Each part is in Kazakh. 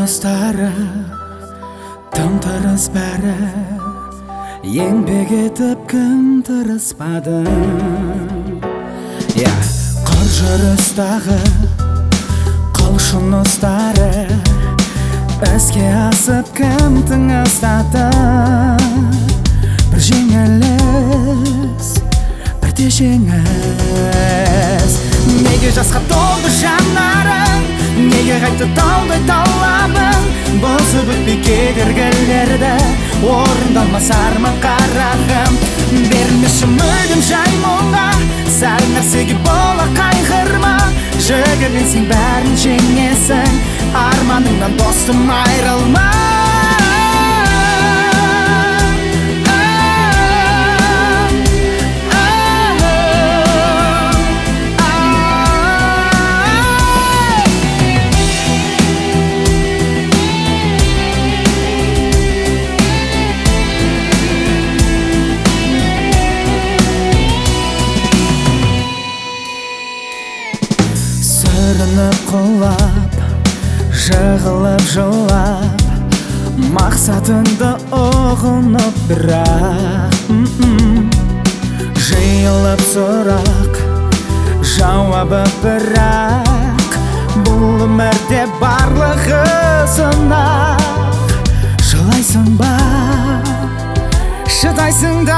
жастары тым-тырыс бәрі, еңбек етіп кім тырыспады. Қыр жүрістағы құлшын ұстары, іске асып кім тыңыстады. Бір жеңіліс, бірде жеңіс. Неге жасқа толды жанарың, неге қайтты талдай талабың? Бұзып өтпей кедергілерді, орындалмас арман қарағым. Берілмеші мүлдем жай мұңға, сәл нәрсеге бола қайғырма. Жігерленсең бәрін жеңесің, арманыңнан достым айрылма. Сүрініп құлап, жығылып жылап, мақсатыңды ұғынып бірақ жиылып сұрақ, жауабы бірақ. Бұл өмірде барлығы сынақ. Жылайсың ба, шыдайсың да?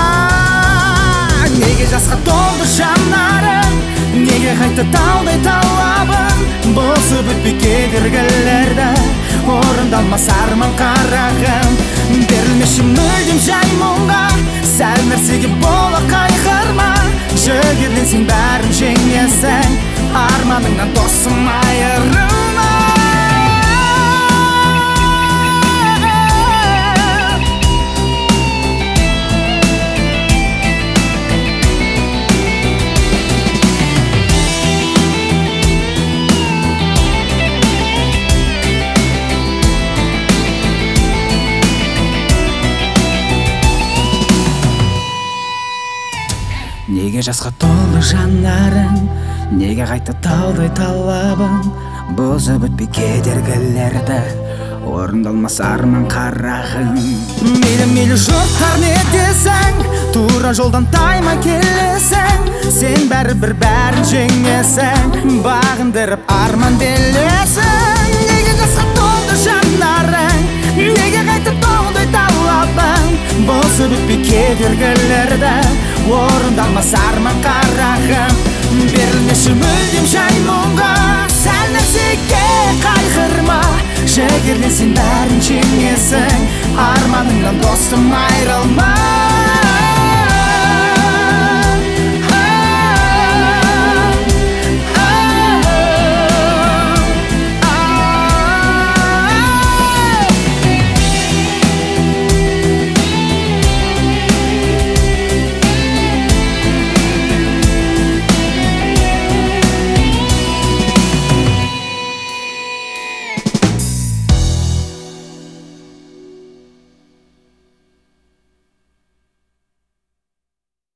Неге жасқа толды жанарың, неге қайтты талдай талабың? Бұзып өтпей кедергілерді, орындалмас арман қарағым. Берілмеші мүлдем жай мұңға, сәл нәрсеге бола қайғырма. Жігерленсең бәрін жеңесің, арманыңнан досым айырылма. Неге жасқа толды жанарың, неге қайтты талдай талабың? Бұзып өтпей кедергілерді, орындалмас арман қарағым. Мейлі жұрттар не десең, тура жолдан тайма келесің. Сен бәрібір бәрін жеңесің, бағындырып арман белесің. Неге жасқа толды жанарың, неге қайтты талдай талабың? Бұзып өтпей кедергілерді, орындалмас арман қарағым. Берілмеші мүлдем жай мұңға, сәл нәрсеге қайғырма. Жігерленсең бәрін жеңесің, арманыңнан достым айрылма.